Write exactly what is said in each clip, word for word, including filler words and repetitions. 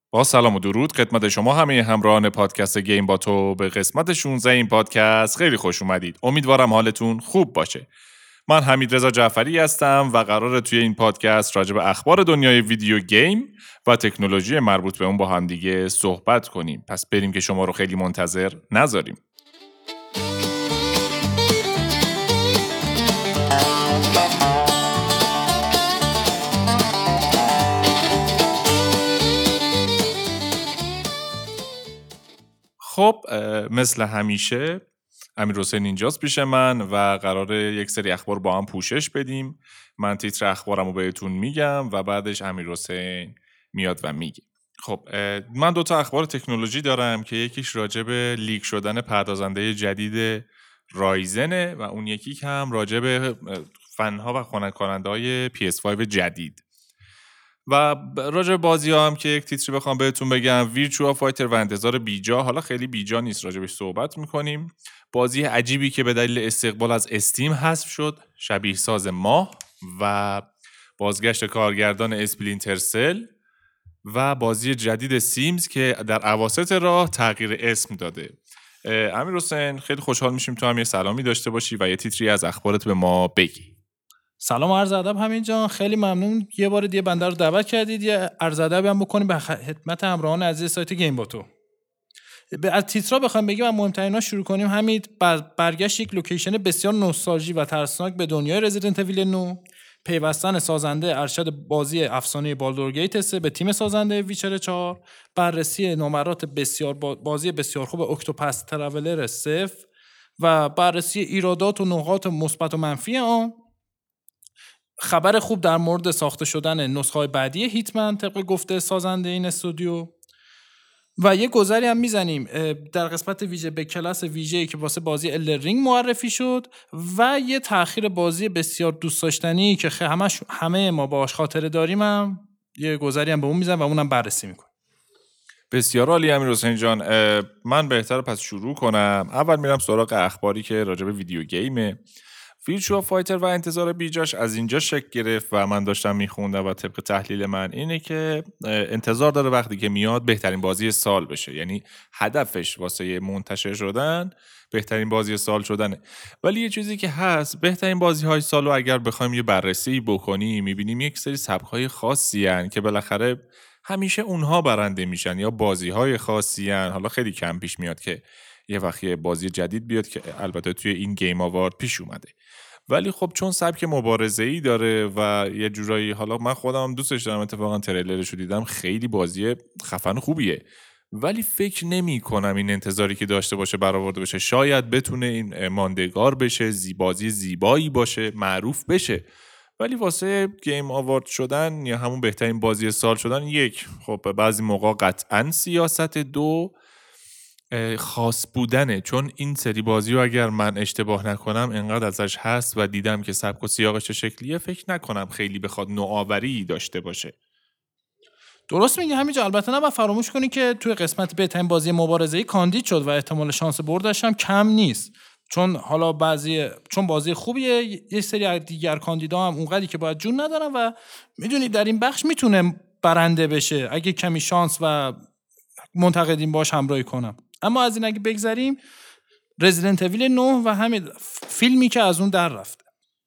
با سلام و درود خدمت شما همه همراهان پادکست گیم با تو. به قسمت شانزده این پادکست خیلی خوش اومدید. امیدوارم حالتون خوب باشه. من حمیدرضا جعفری هستم و قراره توی این پادکست راجع به اخبار دنیای ویدیو گیم و تکنولوژی مربوط به اون با هم دیگه صحبت کنیم. پس بریم که شما رو خیلی منتظر نذاریم. خب مثل همیشه امیرحسین اینجاست پیش من و قراره یک سری اخبار با هم پوشش بدیم. من تیتر اخبارم رو بهتون میگم و بعدش امیرحسین میاد و میگه. خب من دوتا اخبار تکنولوژی دارم که یکیش راجع به لیک شدن پردازنده جدید رایزنه و اون یکی هم راجع به فنها و خنک کننده های پی اس پنج جدید. و راجع به بازی ها هم که یک تیتری بخوام بهتون بگم، ویرچوا فایتر و انتظار بیجا. حالا خیلی بیجا نیست، راجع بهش صحبت میکنیم. بازی عجیبی که به دلیل استقبال از استیم حذف شد، شبیه ساز ماه و بازگشت کارگردان اسپلینتر سل و بازی جدید سیمز که در اواسط راه تغییر اسم داده. امیرحسین خیلی خوشحال میشیم تو هم یه سلامی داشته باشی و یه تیتری از اخبارت به ما بگی. سلام و عرض ادب همین جان، خیلی ممنون یه بار دیگه بنده رو دعوت کردید یه عرض ادبی هم بکنیم به خدمت همراهان عزیز سایت گیم با تو. از تیترا بخوام بگیم و مهمترینا شروع کنیم، حمید برگشت یک لوکیشن بسیار نوستالژی و ترسناک به دنیای رزیدنت اویل نه، پیوستن سازنده ارشد بازی افسانه بالدور گیت سه به تیم سازنده ویچر چهار، بررسی نمرات بسیار بازی بسیار خوب اکتوپس تراولر صفر و بررسی ایرادات و نقاط مثبت و منفی آن، خبر خوب در مورد ساخته شدن نسخه‌های بعدی هیتمن طبق گفته سازنده این استودیو و یه گذری هم میزنیم در قسمت ویژه به کلاس ویژه‌ای که واسه بازی الدر رینگ معرفی شد و یه تأخیر بازی بسیار دوست داشتنی که همش همه ما باهاش خاطره داریم هم یه گذری هم به اون میزنیم و اونم بررسی میکنیم. بسیار عالی امیرحسین جان. من بهتره پس شروع کنم. اول میرم سراغ اخباری که راجع به ویدیو گیمه. ویرچوا فایتر و انتظار بیجاش از اینجا شکل گرفت و من داشتم میخوندم و طبق تحلیل من اینه که انتظار داره وقتی که میاد بهترین بازی سال بشه، یعنی هدفش واسه منتشر شدن بهترین بازی سال شدنه. ولی یه چیزی که هست، بهترین بازی های سال رو اگر بخوایم یه بررسی بکنیم میبینیم یک سری سبک‌های خاصی هن که بالاخره همیشه اونها برنده میشن یا بازی های خاصی هن. حالا خیلی کم پیش میاد که یه وقتی بازی جدید بیاد که البته توی این گیم آوارد پیش اومده، ولی خب چون سبک مبارزه‌ای داره و یه جورایی، حالا من خودم دوستش دارم، اتفاقا تریلرش رو دیدم، خیلی بازی خفن خوبیه، ولی فکر نمی کنم این انتظاری که داشته باشه برآورده بشه. شاید بتونه این ماندگار بشه، زیبازی زیبایی باشه، معروف بشه، ولی واسه گیم آوارد شدن یا همون بهترین بازی سال شدن، یک، خب بعضی موقع قطعاً سیاست، دو خاص بودنه، چون این سری بازی رو اگر من اشتباه نکنم انقدر ازش هست و دیدم که سبک و سیاقش چه شکلیه، فکر نکنم خیلی بخواد نوآوری داشته باشه. درست میگه همینجا. البته نباید فراموش کنی که توی قسمت بهترین بازی مبارزه‌ای کاندید شد و احتمال شانس بردش هم کم نیست، چون حالا بعضی چون بازی خوبیه، یه سری دیگر کاندیدا هم اونقدری که باید جون ندارن و میدونی در این بخش میتونه برنده بشه اگه کمی شانس و منتقدین باش همراهی کنم. اما از این اگه بگذریم، رزیدنت اویل نه و همین فیلمی که از اون در رفته،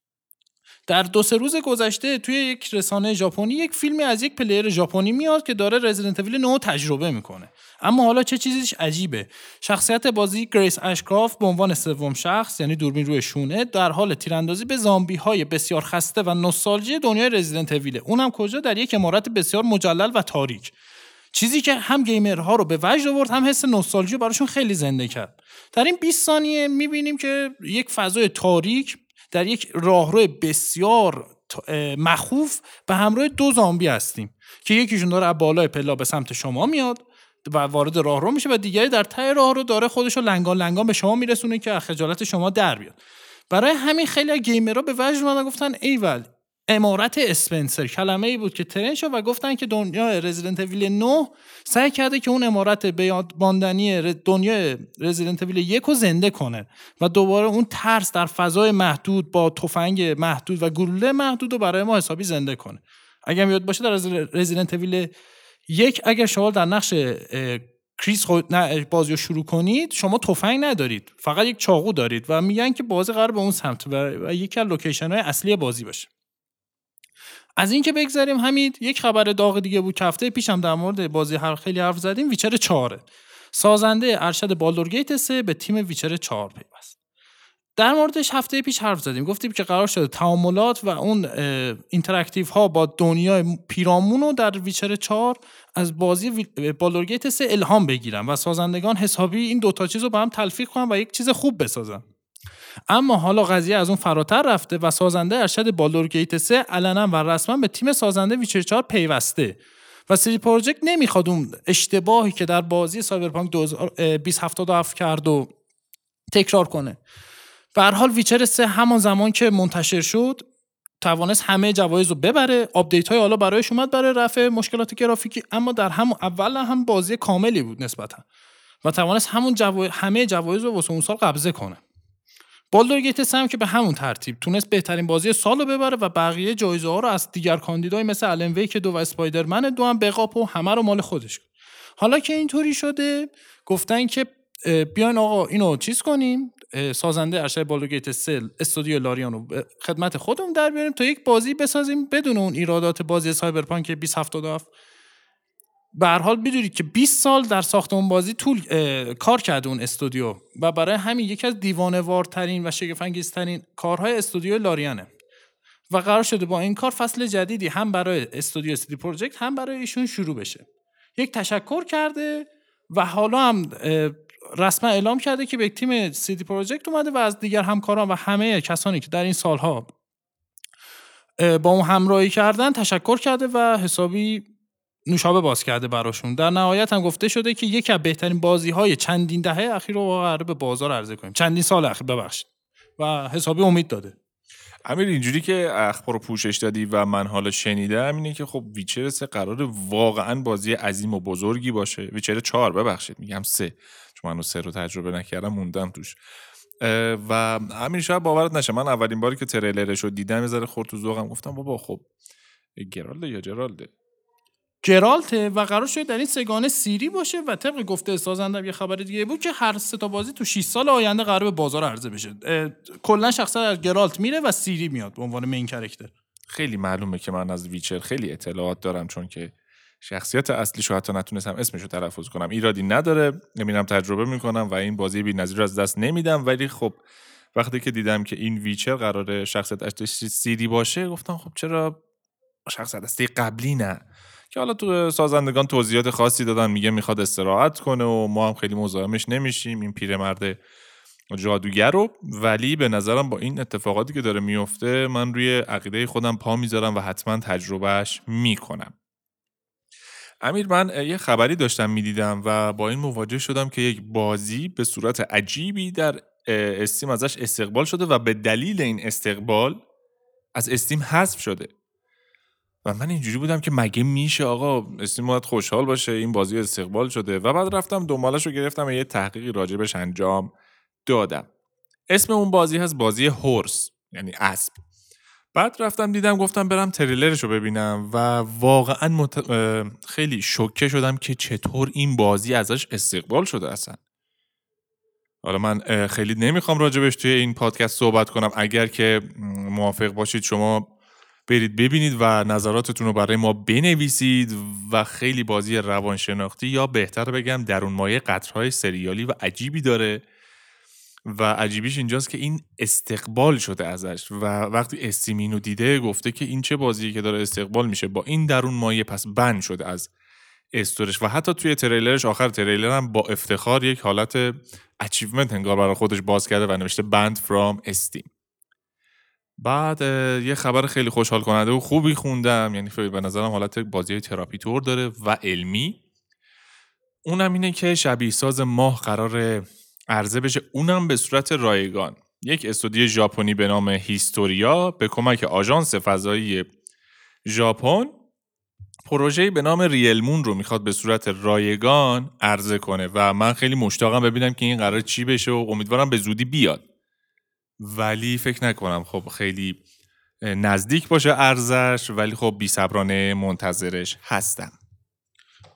در دو سه روز گذشته توی یک رسانه ژاپنی یک فیلمی از یک پلیر ژاپنی میاد که داره رزیدنت اویل نه تجربه میکنه. اما حالا چه چیزیش عجیبه، شخصیت بازی گریس اشکرافت به عنوان سوم شخص، یعنی دوربین روی شونه، در حال تیراندازی به زامبی های بسیار خسته و نوستالژی دنیای رزیدنت اویل، اونم کجا؟ در یک عمارت بسیار مجلل و تاریک. چیزی که هم گیمرها رو به وجد آورد، هم حس نوستالژی براشون خیلی زنده کرد. در این بیست ثانیه می‌بینیم که یک فضای تاریک در یک راهرو بسیار مخوف به همراه دو زامبی هستیم که یکیشون داره از بالای پلا به سمت شما میاد و وارد راهرو میشه و دیگری در ته راهرو داره خودشو لنگان لنگان به شما میرسونه که از خجالت شما در بیاد. برای همین خیلی از گیمرها به وجد اومدن، گفتن ایول، عمارت اسپنسر کلمه ای بود که ترند شد و گفتن که دنیای رزیدنت اویل نه سعی کرده که اون عمارت بیاباندنی دنیای رزیدنت اویل یک رو زنده کنه و دوباره اون ترس در فضای محدود با تفنگ محدود و گلوله محدود رو برای ما حسابی زنده کنه. اگه هم یاد باشه در رزیدنت اویل یک، اگر شما در نقش کریس خود نه بازی رو شروع کنید، شما تفنگ ندارید، فقط یک چاقو دارید و میگن که بازی قرار به اون سمت و یکی از لوکیشن های اصلی بازی باشه. از این که بگذاریم، همین یک خبر داغ دیگه بود که هفته پیشم در مورد بازی هر خیلی حرف زدیم، ویچر چهار. سازنده ارشد بالدور گیت سه به تیم ویچر چهار پیوست. در موردش هفته پیش حرف زدیم، گفتیم که قرار شده تعاملات و اون اینتراکتیو ها با دنیای پیرامون رو در ویچر چهار از بازی بالدور گیت سه الهام بگیرن و سازندگان حسابی این دوتا چیز رو با هم تلفیق کنن و یک چیز خوب بسازن. اما حالا قضیه از اون فراتر رفته و سازنده ارشد بالدور گیت سه علنا و رسما به تیم سازنده ویچر چهار پیوسته و سیدی پروژکت نمیخواد اون اشتباهی که در بازی سایبرپانک بیست هفتاد و هفت کرد و تکرار کنه. به هر حال ویچر سه همان زمان که منتشر شد توانست همه جوایز رو ببره، آپدیت های حالا برایش اومد برای رفع مشکلات گرافیکی، اما در هم اول هم بازی کاملی بود نسبتا و توانست همون جوای... همه جوایز رو واسه اون سال قبضه کنه. بالدور گیت سه هم که به همون ترتیب تونست بهترین بازی سال رو ببره و بقیه جایزه ها رو از دیگر کاندیدای مثل الن ویک دو و اسپایدرمن دو هم بقاپ و همه رو مال خودش کرد. حالا که اینطوری شده گفتن که بیاین آقا اینو چیز کنیم، سازنده ارشد بالدور گیت سه استودیو لاریان رو خدمت خودمون در بیاریم تا یک بازی بسازیم بدون اون ایرادات بازی سایبرپانک بیست هفتاد و هفت. به هر حال بدونید که بیست سال در ساخت اون بازی طول کار کرده اون استودیو و برای همین یکی از دیوانه‌وارترین و شگفت‌انگیزترین کارهای استودیو لاریانه و قرار شده با این کار فصل جدیدی هم برای استودیو سیدی پروژکت هم برای ایشون شروع بشه. یک تشکر کرده و حالا هم رسما اعلام کرده که به تیم سیدی پروژکت اومده و از دیگر همکاران و همه کسانی که در این سالها با اون همراهی کردن تشکر کرده و حسابی نوشابه باز کرده براشون. در نهایت هم گفته شده که یکی از بهترین بازی‌های چندین دهه اخیر رو قراره به بازار عرضه کنیم، چندین سال اخیر ببخشید، و حسابی امید داده. امیر اینجوری که اخبار رو پوشش دادی و من حالا شنیدم اینه که خب ویچر سه قراره واقعا بازی عظیم و بزرگی باشه. ویچر چهار ببخشید میگم سه، چون من سه رو تجربه نکردم موندم توش. و امیر شاید باورت نشه من اولین باری که تریلرش رو دیدم یه ذره خورد تو ذوقم، گفتم بابا خب گرالده یا جرالده جرالته و قرار شد در این سگانه سیری باشه و طبق گفته سازنده یه خبر دیگه بود که هر سه تا بازی تو شش سال آینده قرار به بازار عرضه بشه. کلا شخصا از گرالت میره و سیری میاد به عنوان مین کاراکتر. خیلی معلومه که من از ویچر خیلی اطلاعات دارم چون که شخصیت اصلیشو حتی نتونستم اسمشو تلفظ کنم. ایرادی نداره، میرم تجربه میکنم و این بازی بی‌نظیر رو از دست نمیدم، ولی خب وقتی که دیدم که این ویچر قراره شخصیت اصلیش سیری باشه گفتم خب چرا شخصیت اصلی قبلی نه، که حالا تو سازندگان توضیحات خاصی دادن، میگه میخواد استراحت کنه و ما هم خیلی مزاحمش نمیشیم این پیرمرد جادوگر رو. ولی به نظرم با این اتفاقاتی که داره میفته من روی عقیده خودم پا میذارم و حتما تجربهش میکنم. امیر من یه خبری داشتم میدیدم و با این مواجه شدم که یک بازی به صورت عجیبی در استیم ازش استقبال شده و به دلیل این استقبال از استیم حذف شده و من اینجوری بودم که مگه میشه آقا استیم باید خوشحال باشه این بازی استقبال شده. و بعد رفتم دنبالش رو گرفتم و یه تحقیقی راجبش انجام دادم. اسم اون بازی هست بازی هورس، یعنی اسب. بعد رفتم دیدم گفتم برم تریلرش رو ببینم و واقعا مت... خیلی شوکه شدم که چطور این بازی ازش استقبال شده اصلا. حالا من خیلی نمیخوام راجبش توی این پادکست صحبت کنم، اگر که موافق باشید شما برید ببینید و نظراتتون رو برای ما بنویسید. و خیلی بازی روانشناختی یا بهتر بگم درون مایه قطرهای سریالی و عجیبی داره و عجیبیش اینجاست که این استقبال شده ازش و وقتی استیمینو دیده گفته که این چه بازیه که داره استقبال میشه با این درون مایه، پس بند شده از استورش. و حتی توی تریلرش آخر تریلر هم با افتخار یک حالت اچیومنت انگار برای خودش باز کرده و نوشته بند فرام استیم. بعد یه خبر خیلی خوشحال کننده و خوبی خوندم، یعنی به نظرم حالت بازی تراپی تور داره و علمی. اونم اینه که شبیه ساز ماه قراره عرضه بشه، اونم به صورت رایگان. یک استودیو ژاپنی به نام هیستوریا به کمک آژانس فضایی ژاپن پروژه‌ای به نام ریل مون رو میخواد به صورت رایگان عرضه کنه و من خیلی مشتاقم ببینم که این قرار چی بشه و امیدوارم به زودی بیاد، ولی فکر نکنم خب خیلی نزدیک باشه ارزش، ولی خب بی‌صبرانه منتظرش هستم.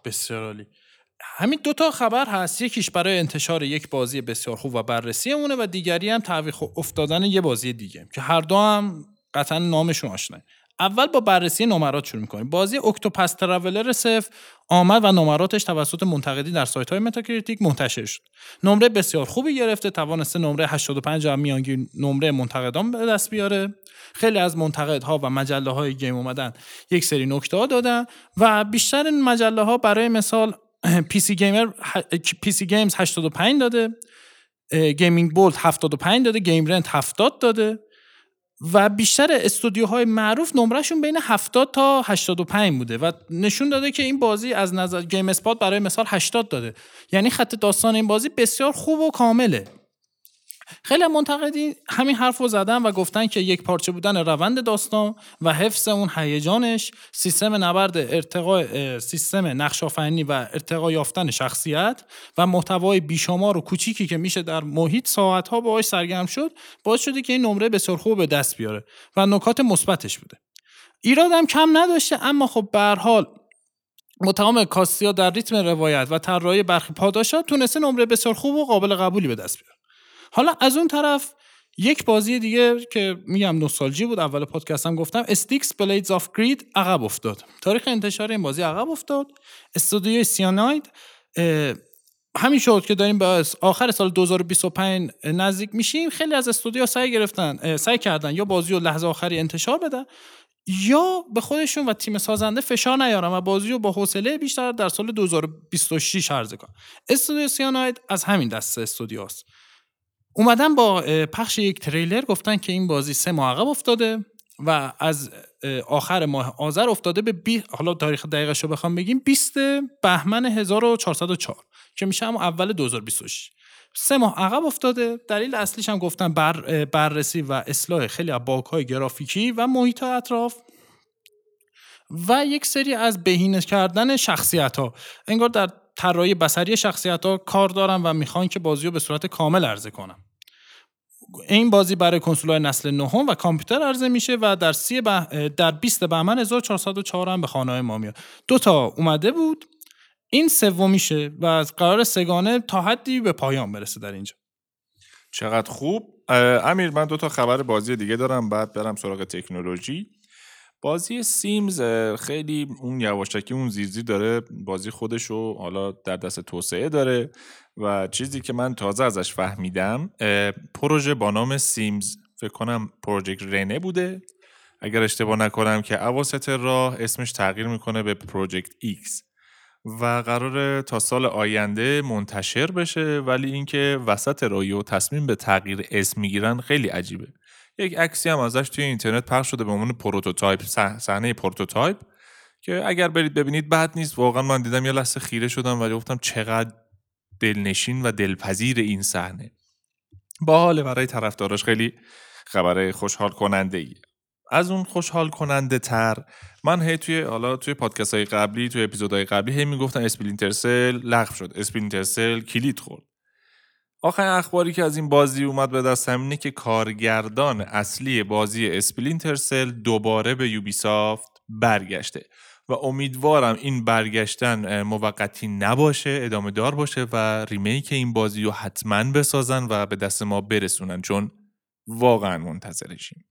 بسیار عالی. همین دو تا خبر هست، یکیش برای انتشار یک بازی بسیار خوب و بررسی اونه و دیگری هم تعویق افتادن یه بازی دیگه که هر دو هم قطعا نامشون آشناه. اول با بررسی نمرات شروع می‌کنیم. بازی اکتوپس تراولر صفر آمد و نمراتش توسط منتقدین در سایت‌های متاکریتیک منتشر شد. نمره بسیار خوبی گرفته، توانسته نمره هشتاد و پنج میانگین نمره منتقدان به دست بیاره. خیلی از منتقدها و مجله‌های گیم اومدن یک سری نکته‌ها دادن و بیشتر این مجله‌ها برای مثال پی سی گیمر پی سی گیمز هشتاد و پنج داده، گیمینگ بولد هفتاد و پنج داده، گیم رنت هفتاد داده و بیشتر استودیوهای معروف نمرهشون بین هفتاد تا هشتاد و پنج بوده و نشون داده که این بازی از نظر گیم اسپات برای مثال هشتاد داده. یعنی خط داستان این بازی بسیار خوب و کامله. خیلی منتقدین همین حرف رو زدن و گفتن که یک پارچه بودن روند داستان و حفظ اون هیجانش، سیستم نبرد، ارتقاء سیستم نقش آفرینی و ارتقا یافتن شخصیت و محتوای بیشمار و کوچیکی که میشه در محیط ساعت‌ها باهاش سرگرم شد، باعث شده که این نمره بسیار خوب به دست بیاره و نکات مثبتش بوده. ایراد هم کم نداشته، اما خب به هر حال با تمام کاستیا در ریتم روایت و طراحی برخی پاداشات تونسته نمره بسیار خوب و قابل قبولی به دست بیاره. حالا از اون طرف یک بازی دیگه که میگم نوستالژی بود، اول پادکستم گفتم، استیکس بلیدز آف گرید عقب افتاد. تاریخ انتشار این بازی عقب افتاد. استودیوی سیاناید همین شد که داریم به آخر سال دو هزار و بیست و پنج نزدیک میشیم. خیلی از استودیوها سعی گرفتن سعی کردن یا بازی رو لحظه آخری انتشار بدن یا به خودشون و تیم سازنده فشار نیارن و بازی رو با حوصله بیشتر در سال دو هزار و بیست و شش عرضه کنن. استودیو سیاناید از همین دسته استودیوست. اومدن با پخش یک تریلر گفتن که این بازی سه ماه عقب افتاده و از آخر ماه آذر افتاده به بی... حالا تاریخ دقیقش رو بخوام بگیم بیست بهمن هزار و چهارصد و چهار که میشه هم اول دو هزار و بیست و شش. سه ماه عقب افتاده. دلیل اصلیش هم گفتن بر... بررسی و اصلاح خیلی از باگ‌های گرافیکی و محیط اطراف و یک سری از بهینه کردن شخصیت‌ها. انگار در طراحی بصری شخصیت‌ها کار دارن و میخوان که بازی رو به صورت کامل عرضه کنن. این بازی برای کنسول‌های نسل نهم و کامپیوتر عرضه میشه و در سی به... در بیست بهمن هزار و چهارصد و چهار هم به خانه‌های ما میاد. دو تا اومده بود، این سومیشه و از قرار سگانه تا حدی به پایان برسه در اینجا. چقدر خوب. امیر، من دو تا خبر بازی دیگه دارم، بعد برم سراغ تکنولوژی. بازی سیمز خیلی اون یواشکی اون زیرزی داره بازی خودشو حالا در دست توسعه داره و چیزی که من تازه ازش فهمیدم پروژه با نام سیمز، فکر کنم پروژکت رنه بوده اگر اشتباه نکنم، که اواسط راه اسمش تغییر میکنه به پروژکت ایکس و قراره تا سال آینده منتشر بشه، ولی اینکه وسط راهی و تصمیم به تغییر اسم میگیرن خیلی عجیبه. یک عکسی هم ازش توی اینترنت پخش شده به عنوان پروتوتایپ، صحنه پروتوتایپ که اگر برید ببینید بد نیست. واقعا من دیدم یه لحظه خیره شدم و گفتم چقدر دلنشین و دلپذیر این صحنه. باحال، برای طرفداراش خیلی خبر خوشحال کننده ای. از اون خوشحال کننده تر، من هی توی حالا توی پادکست های قبلی، توی اپیزودهای قبلی هی میگفتن اسپلینتر سل لغو شد، اسپلینتر سل کلید خورد. آخرین اخباری که از این بازی اومد به دستم اینه که کارگردان اصلی بازی اسپلینتر سل دوباره به یوبیسافت برگشته و امیدوارم این برگشتن موقتی نباشه، ادامه دار باشه و ریمیک این بازی رو حتما بسازن و به دست ما برسونن، چون واقعا منتظرشیم.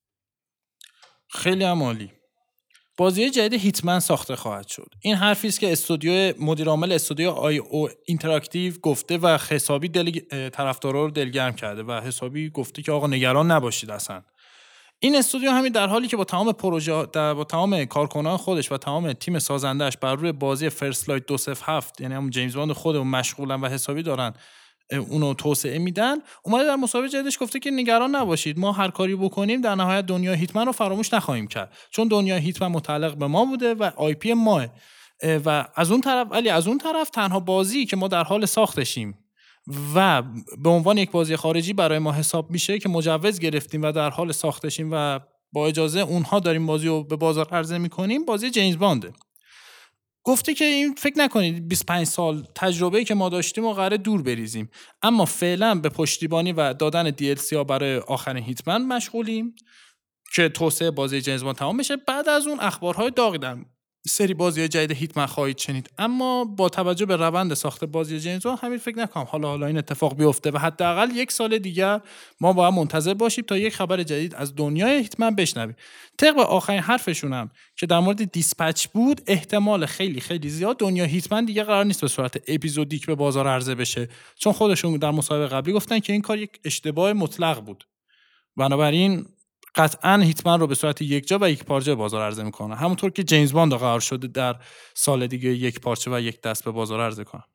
خیلی عالی. بازی جدید هیتمن ساخته خواهد شد. این حرفی است که استودیو مدیر عامل استودیو آی او اینتراکتیو گفته و حسابی دل طرفدارا رو دلگرم کرده و حسابی گفته که آقا نگران نباشید. اصلا این استودیو همین در حالی که با تمام پروژه با تمام کارکنان خودش و تمام تیم سازندش بر روی بازی فرست لایت دو صفر هفت یعنی هم جیمز باند خودمون مشغولن و حسابی دارن اونو توسعه میدن، اومده در مصاحبه جدیدش گفته که نگران نباشید، ما هر کاری بکنیم در نهایت دنیای هیتمن رو فراموش نخواهیم کرد، چون دنیای هیتمن متعلق به ما بوده و آی پی ماه. و از اون طرف ولی از اون طرف تنها بازی که ما در حال ساختشیم و به عنوان یک بازی خارجی برای ما حساب میشه که مجوز گرفتیم و در حال ساختشیم و با اجازه اونها داریم بازی رو به بازار عرضه میکنیم، بازی جیمز بانده. گفته که این فکر نکنید بیست و پنج سال تجربه‌ای که ما داشتیم و قراره دور بریزیم، اما فعلا به پشتیبانی و دادن دی ال سی ها برای آخرین هیتمن مشغولیم که توسعه بازی جیمز باند تمام بشه. بعد از اون اخبارهای داغی داریم. سری بازی جدید هیتمن خواهید شنید، اما با توجه به روند ساخت بازی جنزو همین فکر نکنم حالا حالا این اتفاق بیفته و حداقل یک سال دیگر ما باید منتظر باشیم تا یک خبر جدید از دنیای هیتمن بشنویم. طبق آخرین حرفشونم که در مورد دیسپچ بود، احتمال خیلی خیلی زیاد دنیای هیتمن دیگه قرار نیست به صورت اپیزودیک به بازار عرضه بشه، چون خودشون در مصاحبه قبلی گفتن که این کار یک اشتباه مطلق بود. بنابراین قطعاً هیتمن رو به صورت یک جا و یک پارچه بازار عرضه میکنه، همونطور که جیمز باند قرار شده در سال دیگه یک پارچه و یک دست به بازار عرضه کنه.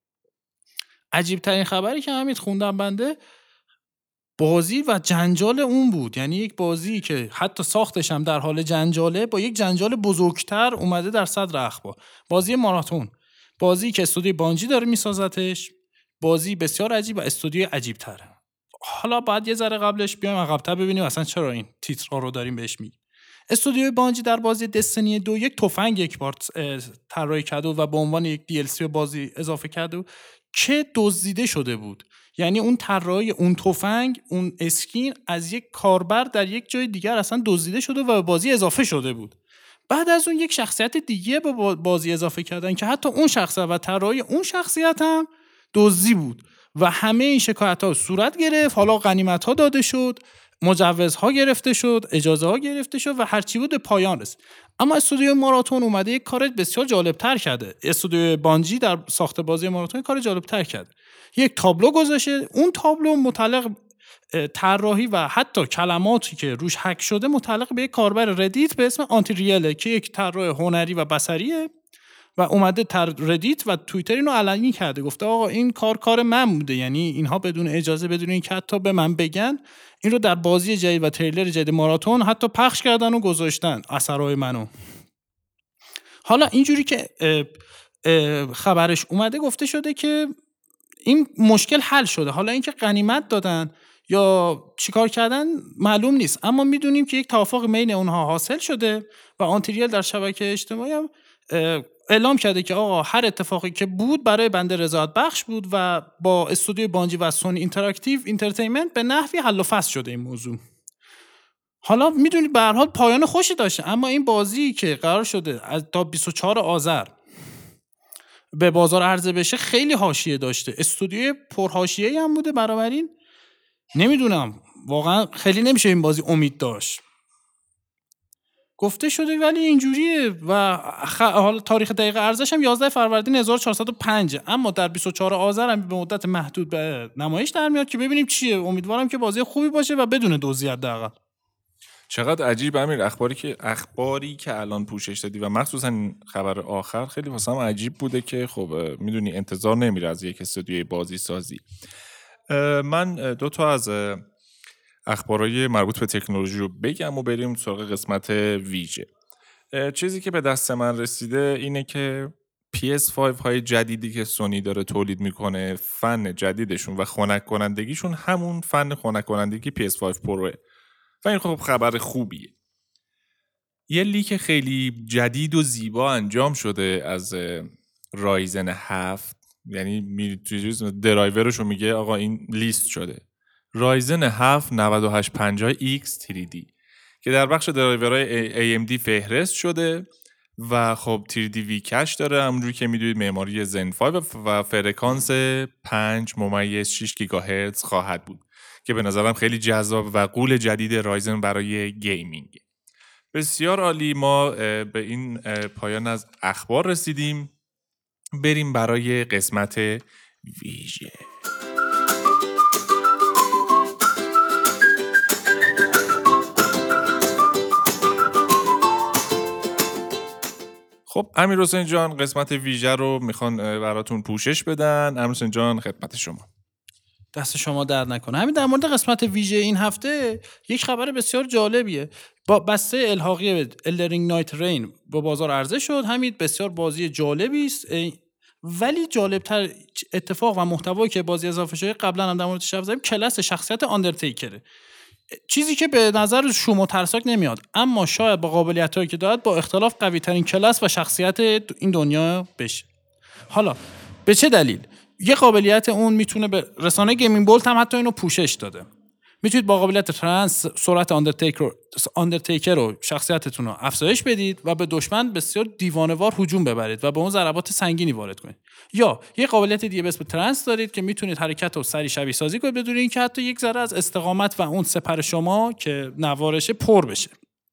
عجیب ترین خبری که همین خوندم بنده بازی و جنجال اون بود، یعنی یک بازی که حتی ساختش هم در حال جنجاله با یک جنجال بزرگتر اومده در صدر اخبار. بازی ماراتون، بازی که استودیوی بانجی داره میسازتش، بازی بسیار عجیب و استودیوی عجیب تره. حالا بعد یه ذره قبلش بیایم عقب‌تر ببینیم اصلا چرا این تیترها رو داریم بهش میگیم. استودیوی بانجی در بازی دستینی دو یک تفنگ یک بار طراحی کرده و به عنوان یک دی ال سی به بازی اضافه کرده که دزدیده شده بود. یعنی اون طراحی اون تفنگ، اون اسکین از یک کاربر در یک جای دیگر اصلا دزدیده شده و به بازی اضافه شده بود. بعد از اون یک شخصیت دیگه به بازی اضافه کردن که حتی اون شخصیت و طراحی اون شخصیت هم دزدی بود و همه این شکایت‌ها صورت گرفت. حالا غنیمت‌ها داده شد، مجوزها گرفته شد، اجازه ها گرفته شد و هرچی بود پایان رسید. اما استودیو ماراتون اومده یک کار بسیار جالب‌تر کرده. استودیو بانجی در ساخت بازی ماراتون کار جالب‌تر کرده. یک تابلو گذاشته، اون تابلو متعلق طراحی و حتی کلماتی که روش هک شده متعلق به یک کاربر ردیت به اسم آنتی ریله که یک طراح هنری و بصریه و اومده تر ردیت و توییتر اینو علنی کرده، گفته آقا این کار کار من بوده، یعنی اینها بدون اجازه، بدون اینکه حتی به من بگن، این رو در بازی جدید و تریلر جدید ماراتون حتی پخش کردن و گذاشتن اثرهای منو. حالا اینجوری که اه اه خبرش اومده گفته شده که این مشکل حل شده. حالا اینکه غنیمت دادن یا چیکار کردن معلوم نیست، اما میدونیم که یک توافق بین اونها حاصل شده و آنتریال در شبکه اجتماعی هم اعلام کرده که آقا هر اتفاقی که بود برای بنده رضایت بخش بود و با استودیو بانجی و سونی اینتراکتیو اینترتینمنت به نحوی حل و فصل شده این موضوع. حالا میدونید به هر حال پایان خوشی داشته، اما این بازی که قرار شده از تا بیست و چهارم آذر به بازار عرضه بشه خیلی حاشیه داشته، استودیو پرحاشیه‌ای هم بوده، بنابراین نمیدونم واقعا خیلی نمیشه این بازی امید داشت. گفته شده ولی اینجوریه و خ... حالا تاریخ دقیق ارزش هم یازده فروردین هزار و چهارصد و پنج، اما در بیست و چهارم آذر هم به مدت محدود به نمایش در میاد که ببینیم چیه. امیدوارم که بازی خوبی باشه و بدون دزدی حداقل. چقدر عجیب امیر، اخباری که اخباری که الان پوشش دادی و مخصوصا این خبر آخر خیلی واسم عجیب بوده که خب میدونی انتظار نمیره از یک استودیوی بازی سازی. من دو تا از اخبارای مربوط به تکنولوژی رو بگم و بریم سراغ قسمت ویژه. چیزی که به دست من رسیده اینه که پی اس پنج های جدیدی که سونی داره تولید میکنه، فن جدیدشون و خنک کنندگیشون همون فن خنک کنندگی پی اس پنج پروه و این خب خبر خوبیه. یه لیک خیلی جدید و زیبا انجام شده از رایزن هفت، یعنی درایورش رو میگه آقا این لیست شده رایزن هفت نود و هشت پنجاه ایکس تری دی که در بخش درایورهای ای ام دی فهرست شده و خب تری دی وی کش داره، همونجوری که میدونید معماری زن پنج و فرکانس پنج ممیز شش گیگاهرتز خواهد بود که به نظرم خیلی جذاب و غول جدید رایزن برای گیمینگ. بسیار عالی. ما به این پایان از اخبار رسیدیم، بریم برای قسمت ویژه. خب امیر حسین جان، قسمت ویژه رو میخوان براتون پوشش بدن. امیر حسین جان خدمت شما. دست شما درد نکنه. همین در مورد قسمت ویژه این هفته یک خبر بسیار جالبیه. با بسته الحاقی الدرینگ نایت رین با بازار عرضه شد. همین بسیار بازی جالبی است، ولی جالبتر اتفاق و محتوایی که بازی اضافه شده قبلا هم در موردش حرف زدیم، کلاس شخصیت آندرتیکره. چیزی که به نظر شما ترسناک نمیاد، اما شاید با قابلیتایی که دارد با اختلاف قوی ترین کلاس و شخصیت این دنیا بشه. حالا به چه دلیل؟ یه قابلیت اون میتونه به رسانه گیمینگ بولت هم حتی اینو پوشش داده. میتونید با قابلیت ترنس سرعت آندرتیکر آندرتیکر رو شخصیتتون رو افزایش بدید و به دشمن بسیار دیوانه‌وار هجوم ببرید و به اون ضربات سنگینی وارد کنید. یا یه قابلیت دیگه به اسم ترنس دارید که میتونید حرکت رو سریع شبیه سازی کنید بدون اینکه حتی یک ذره از استقامت و اون سپر شما که نوارشه پر بشه.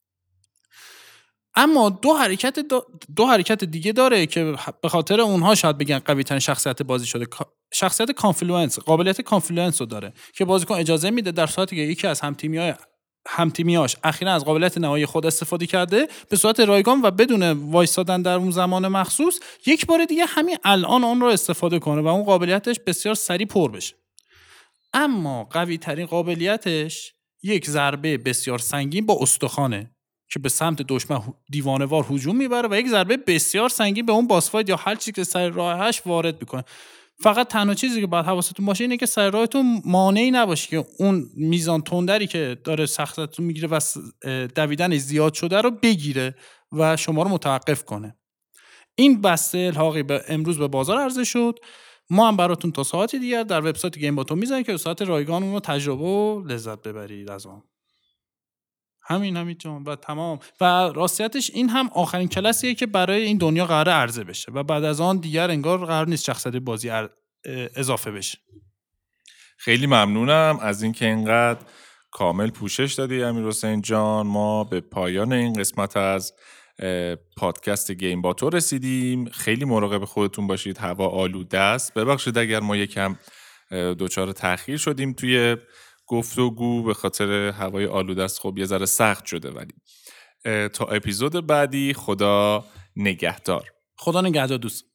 اما دو حرکت دو حرکت دیگه داره که به خاطر اونها شاید بگن قوی ترین شخصیت بازی شده. شخصیت کانفلوئنس، قابلیت کانفلوئنس رو داره که بازیکن اجازه میده در صورتی که یکی از هم‌تیمی‌های هم‌تیمیاش اخیراً از قابلیت نهایی خود استفاده کرده به صورت رایگان و بدون وایسادن در اون زمان مخصوص یک بار دیگه همین الان اون رو استفاده کنه و اون قابلیتش بسیار سریع پر بشه. اما قوی ترین قابلیتش یک ضربه بسیار سنگین با استخوانه که به سمت دشمن دیوانه‌وار هجوم میبره و یک ضربه بسیار سنگین به اون باس فایت یا هر چیزی که سر راهش وارد میکنه. فقط تنها چیزی که باید حواستون باشه اینه که سر راهتون مانعی نباشه که اون میزان تندری که داره سختتون میگیره و دویدن زیاد شده رو بگیره و شما رو متوقف کنه. این بسته الحاقی به امروز به بازار عرضه شد. ما هم براتون تا ساعتی دیگر در وبسایت گیم باتون میذاریم که ساعت رایگان اون رو تجربه و لذت ببرید از اون. همین همین جان و تمام. و راستیتش این هم آخرین کلاسیه که برای این دنیا قراره عرضه بشه و بعد از آن دیگر انگار قرار نیست شخصیت بازی اضافه بشه. خیلی ممنونم از اینکه اینقدر کامل پوشش دادی امیرحسین جان. ما به پایان این قسمت از پادکست گیم با تو رسیدیم. خیلی مراقب خودتون باشید، هوا آلوده است. ببخشید اگر ما یکم دوچار تأخیر شدیم توی گفتگو به خاطر هوای آلوده است. خب یه ذره سخت شده، ولی تا اپیزود بعدی خدا نگهدار. خدا نگهدار دوست.